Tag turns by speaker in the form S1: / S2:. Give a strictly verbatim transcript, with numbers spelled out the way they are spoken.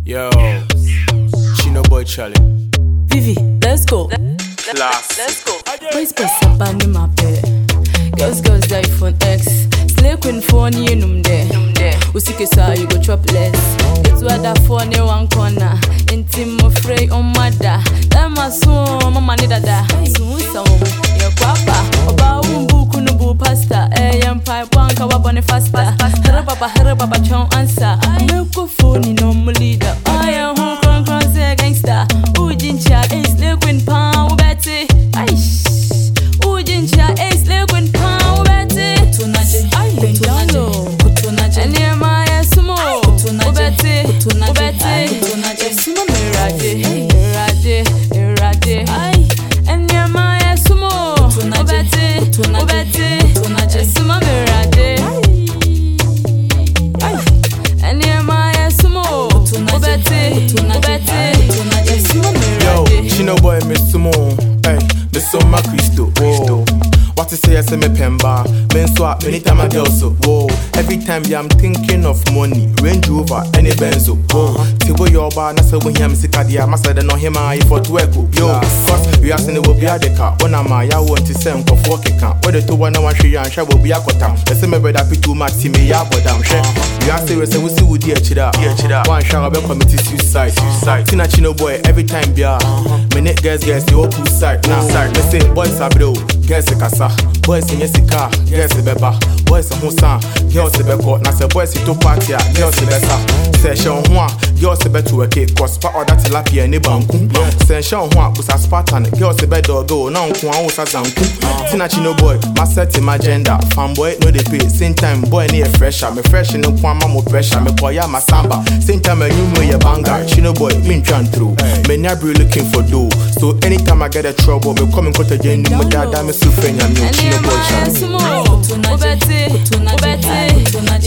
S1: Yo, Chino Boy Charlie.
S2: Vivi, let's go.
S1: Class.
S2: Let's go. Boys, boys, up on the map. Girls, girls, die phone X. Slay queen phone, you know there. Usike sa, you go chop less. It's what that phone, you one corner. Intim afraid on mother. That my son, mama need that. Soon, so, your papa. Oba umbu kunubu pasta. Eh, yam pipe one kawa bonne faster. Hera baba, hera baba, chon answer. No go phone, no more leader. I am home, crown, crown, say gangster. Ujincha, ace, slay queen pound, Betty. Aish. Ujincha, ace, slay queen pound, Betty. Tunaje, I lay down low. And near my sumo, Ubete, Ubete, Sumo Mirade, Mirade, Mirade, and near my sumo, Ubete, Ubete, Sumo Mirade, and near my sumo, Ubete, Ubete, Sumo Mirade.
S1: Yo, Chino Boy, Miss Sumo, hey, Miss Soma Christo, whoa. What to say, I say me pemba. Men swap anytime I go so. Whoa. Every time yeah, I'm thinking of money. Range Rover, any Benzo. Whoa. Tibo your bar, na say when him sick at the massa no him I for to echo. Yo, cause we are saying it will be a deca. When I'm I want to send for four can. Whether to one one three and shall will be a cotam. The same brother be too much see me ya but down share. We are saying we see with dear chida. One shall be committed suicide. Suicide. Tina Chino Boy every time be a minute guys guys the open side. Now let's say boys are bro. Girls a casa, boys in Yesica, girls a beba, boys a Musa, girls a beko, na se boys to party, girls a besa. Session one, girls a betu a cake, cause part of that tilapia ni banku. Session one, was a Spartan, girls a bed or go, now one was a zanku. Tina Chino Boy, my set in my gender, fanboy, no they pay, same time, boy near fresher, me fresh in the Kwama mo pressure, me boy my samba, same time a new way a banger, Chino Boy, me trying through, me never looking for dough. So anytime I get a trouble, me come and cut a gen, me dad, I'm a Sufenya, no Chino Boy Charlie.